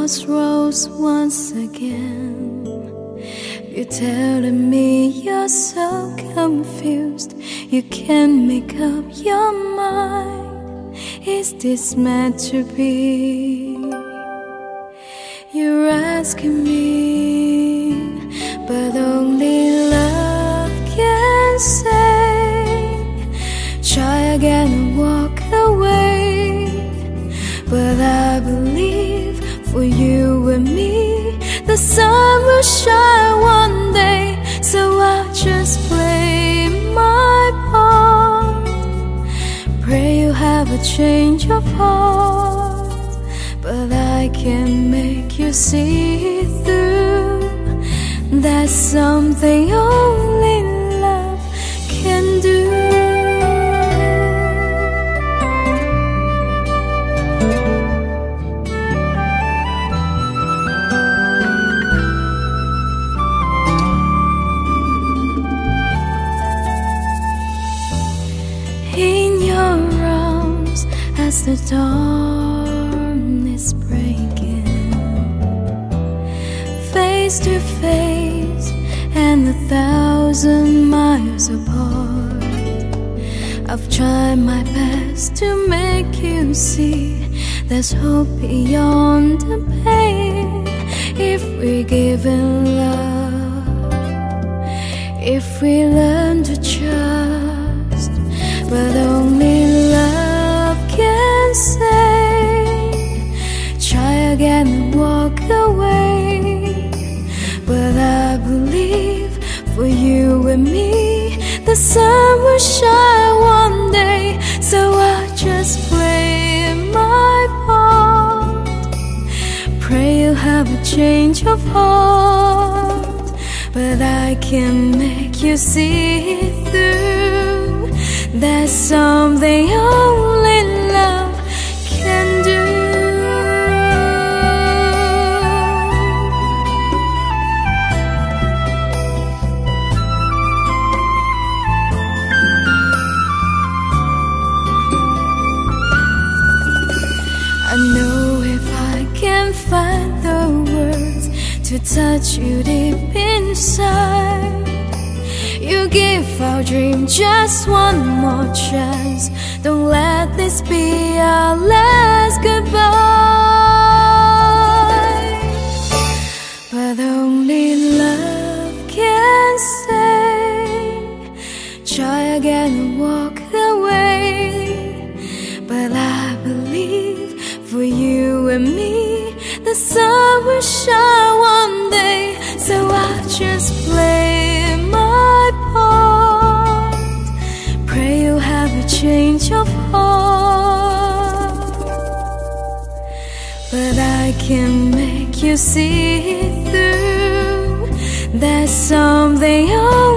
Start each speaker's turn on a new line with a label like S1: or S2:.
S1: crossroads once again. You're telling me you're so confused, you can't make up your mind. Is this meant to be? You're asking me, but only love can say. Try again and walk away. But I believe for you and me, the sun will shine one day. So I'll just play my part. Pray you have a change of heart. But I can make you see through. That's something only love can do. In your arms as the dawn is breaking, face to face and 1,000 miles apart. I've tried my best to make you see there's hope beyond the pain. If we give in love, if we learn to trust, but only love can say. Try again and walk away. But I believe for you and me, the sun will shine one day. So I'll just play my part. Pray you have a change of heart. But I can make you see through. That's something only love can do. I know if I can find the words to touch you deep inside, you give our dream just one more chance. Don't let this be our last goodbye. But only love can say. Try again and walk away. But I believe for you and me, the sun will shine one day. So I'll just play my part. Pray you have a change of heart. But I can make you see through. There's something